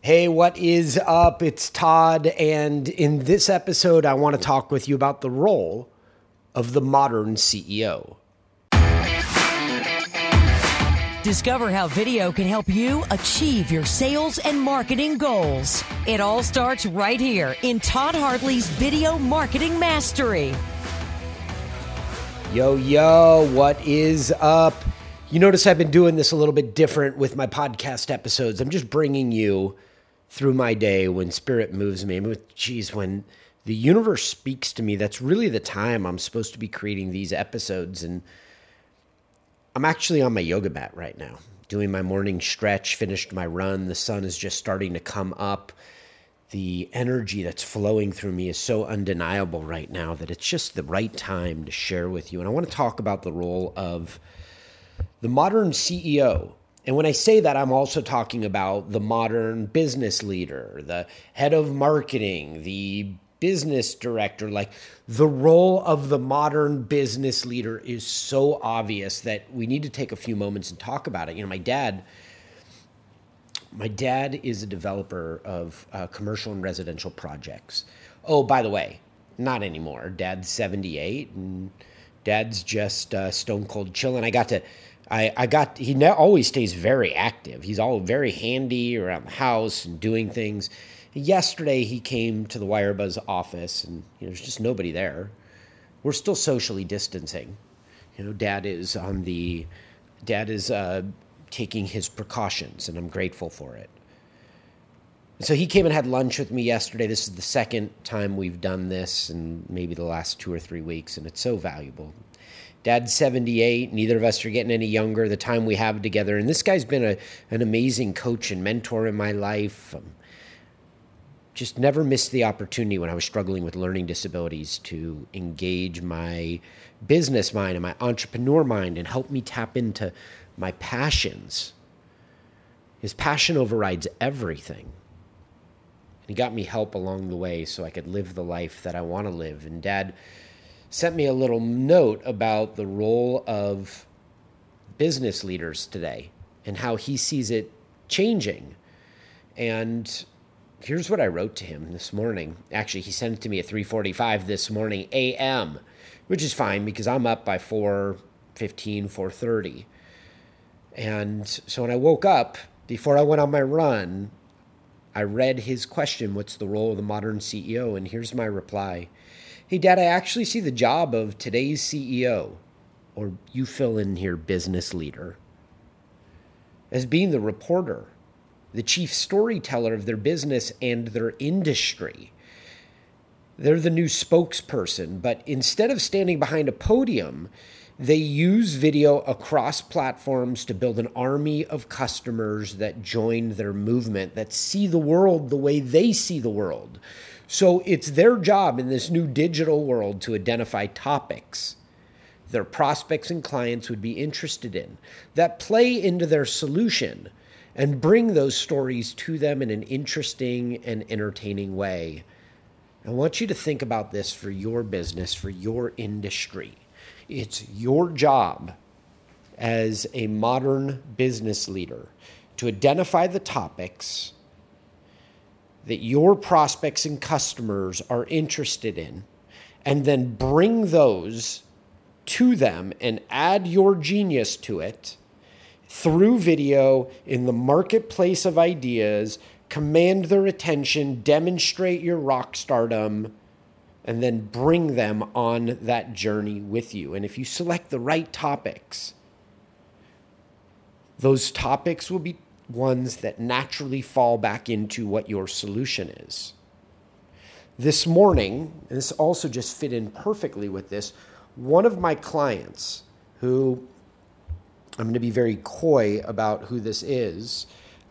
Hey, what is up? It's Todd, and in this episode, I want to talk with you about the role of the modern CEO. Discover how video can help you achieve your sales and marketing goals. It all starts right here in Todd Hartley's Video Marketing Mastery. Yo, what is up? You notice I've been doing this a little bit different with my podcast episodes. I'm just bringing you through my day when spirit moves me. When the universe speaks to me, that's really the time I'm supposed to be creating these episodes. And I'm actually on my yoga mat right now, doing my morning stretch, finished my run. The sun is just starting to come up. The energy that's flowing through me is so undeniable right now that it's just the right time to share with you. And I want to talk about the role of the modern CEO. And when I say that, I'm also talking about the modern business leader, the head of marketing, the business director. Like, the role of the modern business leader is so obvious that we need to take a few moments and talk about it. You know, my dad is a developer of commercial and residential projects. Oh, by the way, not anymore. Dad's 78 and Dad's just stone cold chilling. He always stays very active. He's all very handy around the house and doing things. Yesterday, he came to the Wirebuzz office, and there's just nobody there. We're still socially distancing. Dad is taking his precautions, and I'm grateful for it. So he came and had lunch with me yesterday. This is the second time we've done this in maybe the last 2 or 3 weeks, and it's so valuable. Dad's 78. Neither of us are getting any younger. The time we have together. And this guy's been an amazing coach and mentor in my life. Just never missed the opportunity when I was struggling with learning disabilities to engage my business mind and my entrepreneur mind and help me tap into my passions. His passion overrides everything. He got me help along the way so I could live the life that I want to live. And Dad sent me a little note about the role of business leaders today and how he sees it changing. And here's what I wrote to him this morning. Actually, he sent it to me at 3:45 this morning a.m., which is fine because I'm up by 4:15, 4:30. And so when I woke up, before I went on my run, I read his question, what's the role of the modern CEO? And here's my reply. Hey, Dad, I actually see the job of today's CEO, or you fill in here, business leader, as being the reporter, the chief storyteller of their business and their industry. They're the new spokesperson, but instead of standing behind a podium, they use video across platforms to build an army of customers that join their movement, that see the world the way they see the world. So it's their job in this new digital world to identify topics their prospects and clients would be interested in that play into their solution and bring those stories to them in an interesting and entertaining way. I want you to think about this for your business, for your industry. It's your job as a modern business leader to identify the topics that your prospects and customers are interested in, and then bring those to them and add your genius to it through video in the marketplace of ideas, command their attention, demonstrate your rock stardom, and then bring them on that journey with you. And if you select the right topics, those topics will be ones that naturally fall back into what your solution is. This morning, and this also just fit in perfectly with this, one of my clients, who I'm going to be very coy about who this is.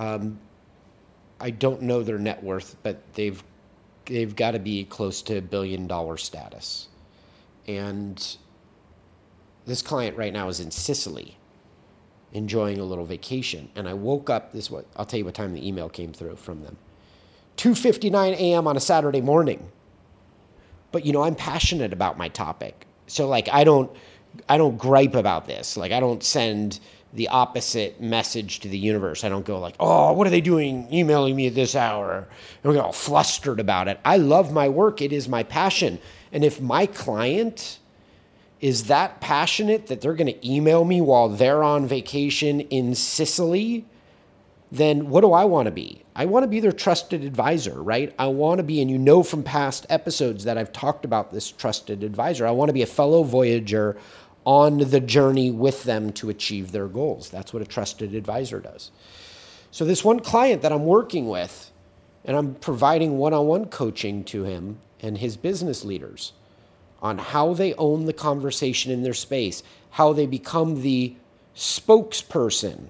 I don't know their net worth, but they've got to be close to $1 billion status. And this client right now is in Sicily, enjoying a little vacation. And I woke up I'll tell you what time the email came through from them. 2:59 a.m. on a Saturday morning. But I'm passionate about my topic. So I don't gripe about this. I don't send the opposite message to the universe. I don't go like, oh, what are they doing emailing me at this hour? And we get all flustered about it. I love my work. It is my passion. And if my client is that passionate that they're going to email me while they're on vacation in Sicily, then what do I want to be? I want to be their trusted advisor, right? I want to be, and you know from past episodes that I've talked about this trusted advisor. I want to be a fellow voyager on the journey with them to achieve their goals. That's what a trusted advisor does. So this one client that I'm working with, and I'm providing one-on-one coaching to him and his business leaders on how they own the conversation in their space, how they become the spokesperson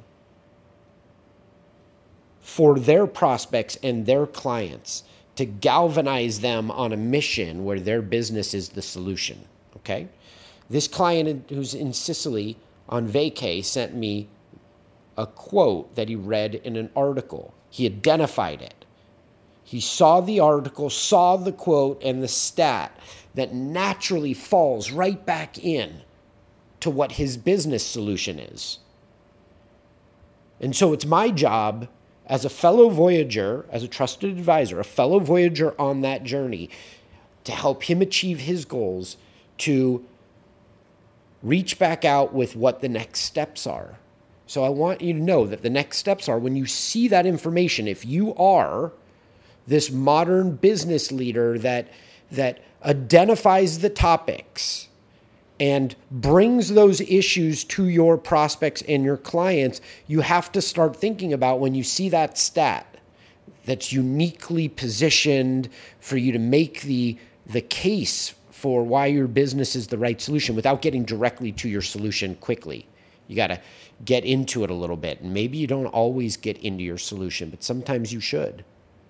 for their prospects and their clients to galvanize them on a mission where their business is the solution, okay? This client who's in Sicily on vacay sent me a quote that he read in an article. He identified it. He saw the article, saw the quote and the stat that naturally falls right back in to what his business solution is. And so it's my job as a fellow voyager, as a trusted advisor, a fellow voyager on that journey, to help him achieve his goals, to reach back out with what the next steps are. So I want you to know that the next steps are when you see that information, if you are this modern business leader that identifies the topics and brings those issues to your prospects and your clients, you have to start thinking about when you see that stat that's uniquely positioned for you to make the case for why your business is the right solution without getting directly to your solution quickly. You got to get into it a little bit. And maybe you don't always get into your solution, but sometimes you should.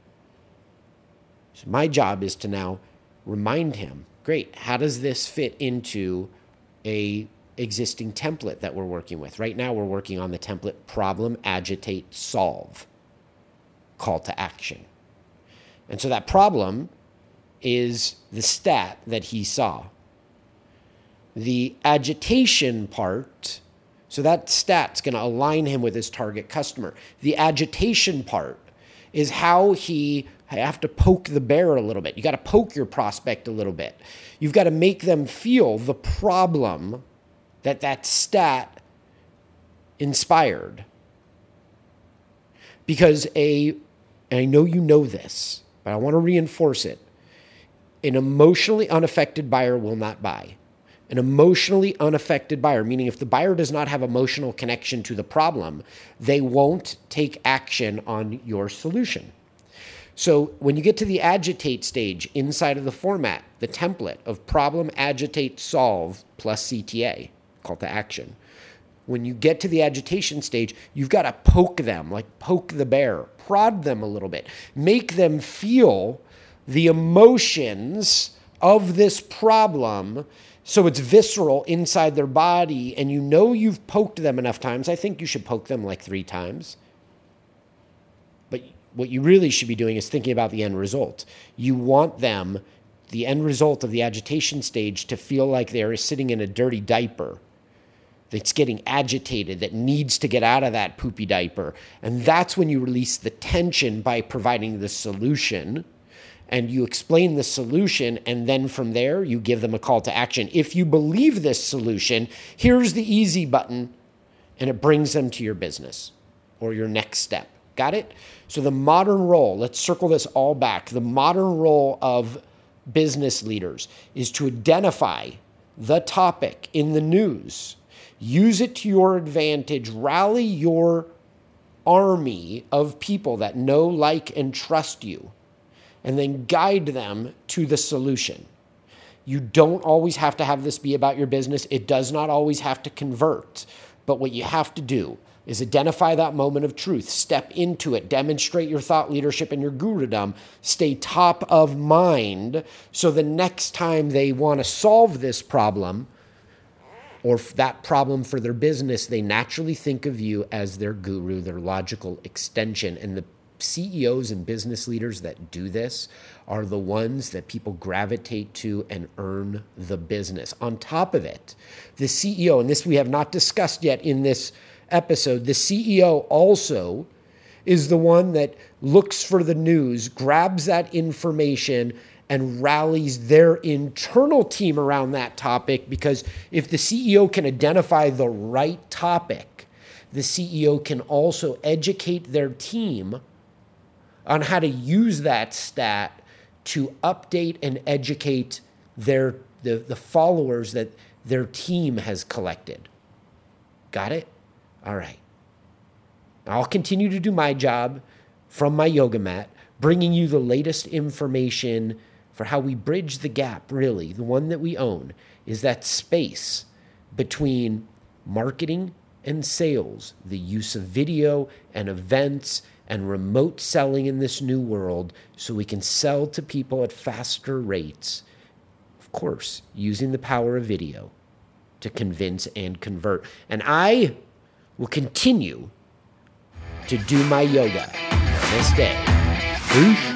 So my job is to now remind him, great, how does this fit into a existing template that we're working with? Right now we're working on the template problem, agitate, solve, call to action. And so that problem is the stat that he saw. The agitation part, so that stat's going to align him with his target customer. The agitation part is how I have to poke the bear a little bit. You got to poke your prospect a little bit. You've got to make them feel the problem that stat inspired. Because and I know you know this, but I want to reinforce it. An emotionally unaffected buyer will not buy. An emotionally unaffected buyer, meaning if the buyer does not have emotional connection to the problem, they won't take action on your solution. So when you get to the agitate stage inside of the format, the template of problem, agitate, solve plus CTA, call to action. When you get to the agitation stage, you've got to poke them, like poke the bear, prod them a little bit, make them feel the emotions of this problem so it's visceral inside their body, and you know you've poked them enough times. I think you should poke them like 3 times. But what you really should be doing is thinking about the end result. You want them, the end result of the agitation stage, to feel like they're sitting in a dirty diaper that's getting agitated, that needs to get out of that poopy diaper. And that's when you release the tension by providing the solution. And you explain the solution, and then from there, you give them a call to action. If you believe this solution, here's the easy button, and it brings them to your business or your next step. Got it? So the modern role, let's circle this all back. The modern role of business leaders is to identify the topic in the news, use it to your advantage, rally your army of people that know, like, and trust you, and then guide them to the solution. You don't always have to have this be about your business. It does not always have to convert. But what you have to do is identify that moment of truth, step into it, demonstrate your thought leadership and your gurudom, stay top of mind so the next time they want to solve this problem or that problem for their business, they naturally think of you as their guru, their logical extension. And the CEOs and business leaders that do this are the ones that people gravitate to and earn the business. On top of it, the CEO, and this we have not discussed yet in this episode, the CEO also is the one that looks for the news, grabs that information, and rallies their internal team around that topic, because if the CEO can identify the right topic, the CEO can also educate their team on how to use that stat to update and educate the followers that their team has collected. Got it? All right. I'll continue to do my job from my yoga mat, bringing you the latest information for how we bridge the gap, really. The one that we own is that space between marketing and sales, the use of video and events and remote selling in this new world, so we can sell to people at faster rates. Of course, using the power of video to convince and convert. And I will continue to do my yoga. Namaste. Peace.